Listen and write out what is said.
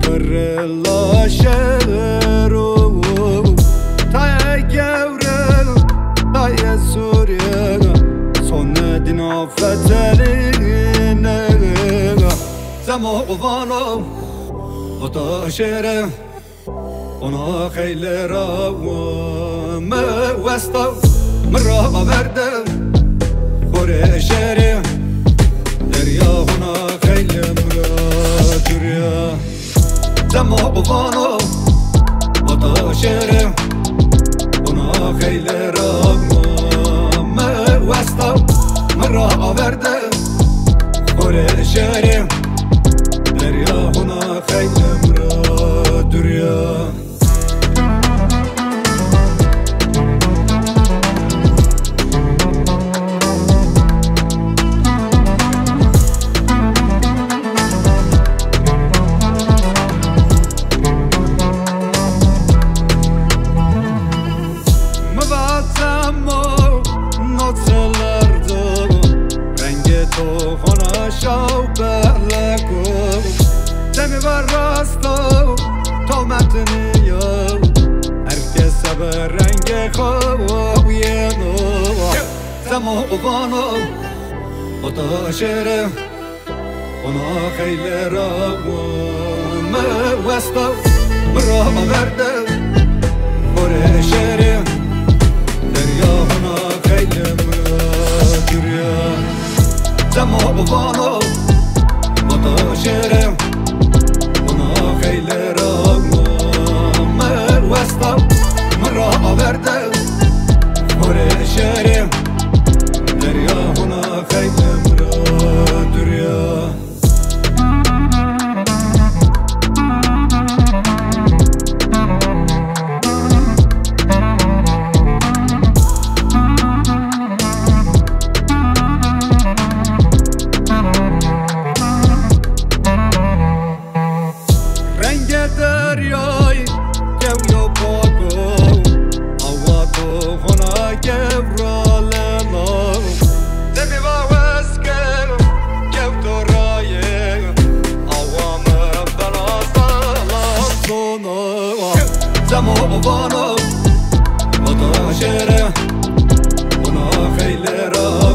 ورلاشرو تای گورل تای سوریه سونه دینا فتلینه زمانو اتا شره اونا خیلی را موستا مرا آورده خوره شره دریا اونا خیلی مرا دریا زمانو اتا شره اونا خیلی را موستا مرا آورده خوره شره دریا اونا خیلی مرا دریا شاو بلکو دمی بر راستو تا متنیو هرکس به رنگ خویه نو زمانو اتا شره اونا خیلی را موستا مرا آورده خوره شره دریا اونا خیلی مرا دریا زمانو اتا شره اونا خیلی را موستا مرا آورده خوره شره دریا اونا خیلی مرا دریا دریای گویا پاکو آوا تو خونه گوراله لا دمی باوز کن گو تو رایه آوا مبنا سالان سونا زمانو اتا شره اونا خیلی را